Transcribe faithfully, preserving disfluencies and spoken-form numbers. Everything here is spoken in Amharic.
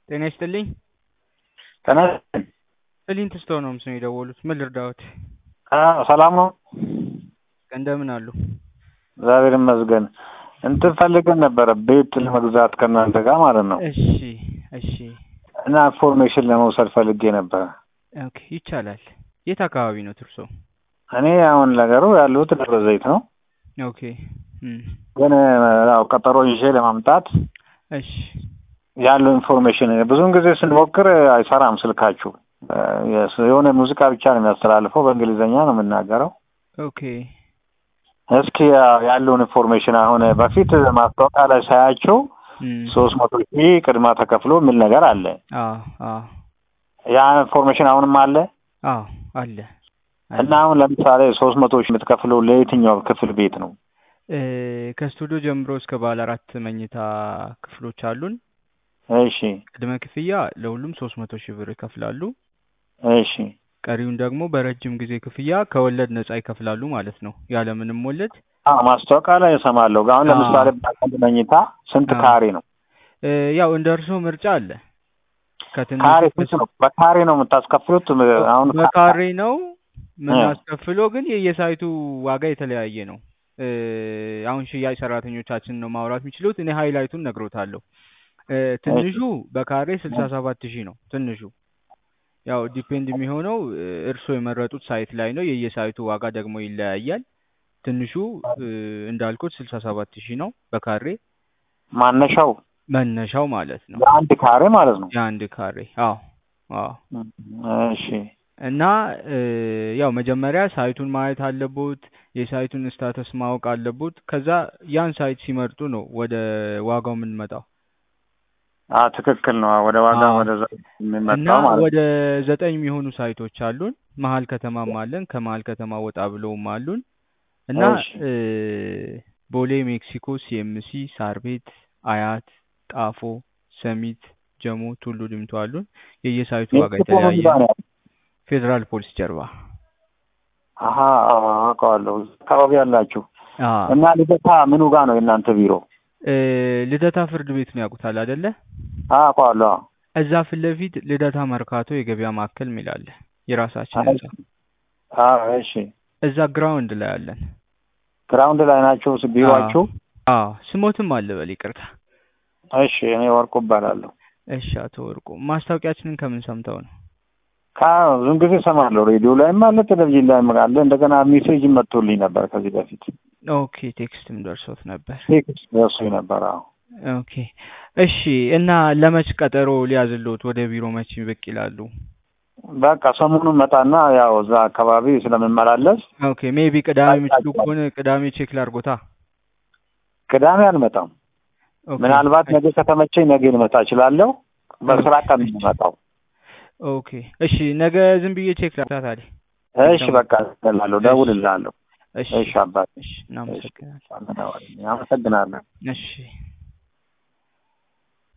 ጤና ይስጥልኝ። ተነስተን ፍሊንት ስቶን ነው ምስል የደወሉት። ምን ልርዳዎት? አዎ ሰላም ነው። እንደምን አሉ? እግዚአብሔር ይመስገን። እንትን ፈልገን ነበረ ቤት ለመግዛት ከእናንተ ጋር ማለት ነው። እሺ እሺ። እና ኢንፎርሜሽን ለመውሰድ ፈልጌ ነበረ። ኦኬ ይቻላል። የት አካባቢ ነው እርሶ? እኔ አሁን ነገሩ ያለሁት ደብረ ዘይት ነው። ኦኬ እም ግን ያው ቀጠሮ ይዤ ለማምጣት እሺ ያለው ኢንፎርሜሽን ብዙውን ጊዜ ስንሞክር አይሰራም ስልካችሁ። የሆነ ሙዚቃ ብቻ ነው የሚያስተላልፈው፣ በእንግሊዘኛ ነው የምናገረው። ኦኬ እስኪ ያለውን ኢንፎርሜሽን አሁን በፊት ማስታወቂያ ላይ ሳያቸው ሶስት መቶ ሺህ ቅድማ ተከፍሎ ምን ነገር አለ? አዎ አዎ ያ ኢንፎርሜሽን አሁንም አለ? አዎ አለ። እና አሁን ለምሳሌ ሶስት መቶ ሺህ የምትከፍለው ለየትኛው ክፍል ቤት ነው? ከስቱዲዮ ጀምሮ እስከ ባለ አራት መኝታ ክፍሎች አሉን። እሺ ቅድመ ክፍያ ለሁሉም ሶስት መቶ ሺህ ብር ይከፍላሉ። እሺ ቀሪውን ደግሞ በረጅም ጊዜ ክፍያ ከወለድ ነፃ ይከፍላሉ ማለት ነው፣ ያለ ምንም ወለድ። አዎ ማስታወቂያ ላይ እሰማለሁ። አሁን ለምሳሌ ባለ መኝታ ስንት ካሬ ነው? ያው እንደ እርሶ ምርጫ አለ። ከትንሽ ካሬ ስንት ነው? በካሬ ነው የምታስከፍሉት? አሁን በካሬ ነው የምናስከፍለው፣ ግን የየሳይቱ ዋጋ የተለያየ ነው። አሁን ሽያጭ ሰራተኞቻችን ነው ማውራት የሚችሉት። እኔ ሃይላይቱን ነግሮታለሁ። ትንሹ በካሬ ስልሳ ሰባት ሺህ ነው ትንሹ። ያው ዲፔንድ የሚሆነው እርሶ የመረጡት ሳይት ላይ ነው። የየሳይቱ ዋጋ ደግሞ ይለያያል። ትንሹ እንዳልኩት ስልሳ ሰባት ሺህ ነው በካሬ ማነሻው መነሻው ማለት ነው። የአንድ ካሬ ማለት ነው። የአንድ ካሬ አዎ አዎ። እሺ እና ያው መጀመሪያ ሳይቱን ማየት አለቦት፣ የሳይቱን ስታተስ ማወቅ አለቦት። ከዛ ያን ሳይት ሲመርጡ ነው ወደ ዋጋው የምንመጣው። አ ትክክል ነው። ወደ ዋጋ ወደ የምንመጣው ማለት ወደ ዘጠኝ የሚሆኑ ሳይቶች አሉን። መሀል ከተማም አለን፣ ከመሀል ከተማ ወጣ ብለውም አሉን። እና ቦሌ፣ ሜክሲኮ፣ ሲኤምሲ፣ ሳር ቤት፣ አያት፣ ጣፎ፣ ሰሚት፣ ጀሞ፣ ቱሉ ዲምቱ አሉን። የየሳይቱ ዋጋ የተለያየ ነው። ፌደራል ፖሊስ ጀርባ። አሃ አውቃለሁ። አካባቢ ያላችሁ እና ልደታ ምኑ ጋር ነው የእናንተ ቢሮ? ልደታ ፍርድ ቤት ነው ያውቁታል አይደለ? አውቃለሁ። እዛ ፊት ለፊት ልደታ መርካቶ የገበያ ማዕከል ሚላለ የራሳችን ህንጻ። አዎ እሺ። እዛ ግራውንድ ላይ አለን። ግራውንድ ላይ ናቸው ቢሮአችሁ? አዎ ስሞትም አለ በል ይቅርታ። እሺ እኔ ወርቁ እባላለሁ። እሺ አቶ ወርቁ፣ ማስታወቂያችንን ከምን ሰምተው ነው? ብዙን ጊዜ እሰማለሁ። ሬዲዮ ላይም አለ፣ ቴሌቪዥን ላይም አለ። እንደገና ሜሴጅ መጥቶልኝ ነበር ከዚህ በፊት። ኦኬ ቴክስትም ደርሶት ነበር? ቴክስት ደርሶኝ ነበር። አዎ ኦኬ እሺ። እና ለመች ቀጠሮ ሊያዝልዎት ወደ ቢሮ መች ብቅ ይላሉ? በቃ ሰሞኑን መጣና ያው እዛ አካባቢ ስለምመላለስ። ኦኬ ሜቢ ቅዳሜ የምትሉ ከሆነ ቅዳሜ ቼክ ላድርጎታ። ቅዳሜ አልመጣም። ምናልባት ነገ ከተመቸኝ ነገ ልመጣ እችላለሁ። በስራ ቀን ነው የምመጣው። ኦኬ እሺ። ነገ ዝም ብዬ ቼክ ላድርግ ታዲያ። እሺ በቃ እላለሁ፣ ደውልልሃለሁ። እሺ እሺ አባቴ። እሺ እናመሰግናለን። አመሰግናለሁ። እሺ